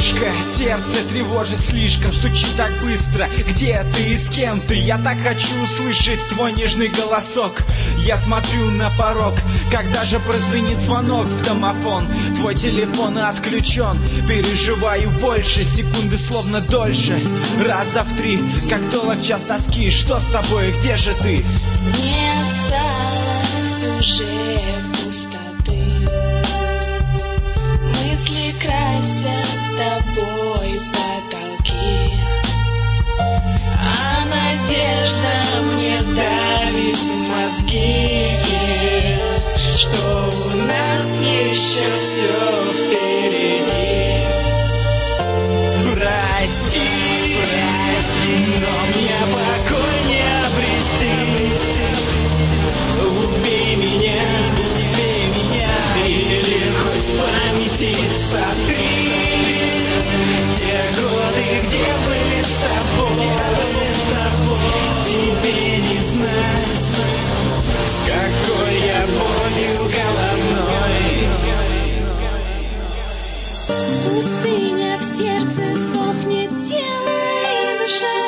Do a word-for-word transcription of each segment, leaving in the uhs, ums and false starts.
малышка, сердце тревожит слишком, стучит так быстро. Где ты и с кем ты? Я так хочу услышать твой нежный голосок. Я смотрю на порог, когда же прозвенит звонок в домофон. Твой телефон отключен, переживаю больше, секунды словно дольше. Раза в три, как долг час тоски. Что с тобой, где же ты? Не осталось уже пустоты. Мысли красят тобой потолки, а надежда мне давит мозги, что у нас еще все впереди. Прости, прости, но мне покой не обрести. Убей меня, убей меня, или хоть с памяти сотри те годы, где были с тобой. Тебе не знать, с какой я болью головной. Пустыня в сердце сохнет, тело и душа.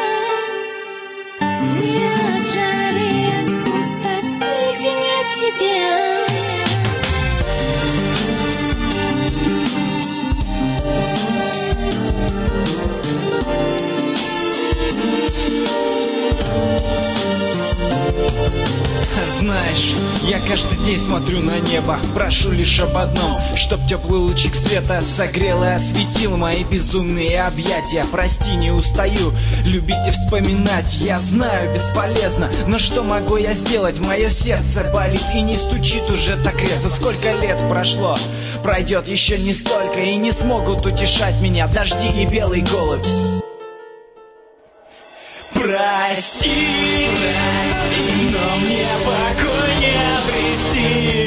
Не от жары, от пустоты, где нет тебя. Знаешь, я каждый день смотрю на небо, прошу лишь об одном, чтоб теплый лучик света согрел и осветил мои безумные объятия. Прости, не устаю любить и вспоминать. Я знаю, бесполезно, но что могу я сделать? Мое сердце болит и не стучит уже так резко. Сколько лет прошло, пройдет еще не столько, и не смогут утешать меня дожди и белый голубь. Прости, прости, но мне покой не обрести.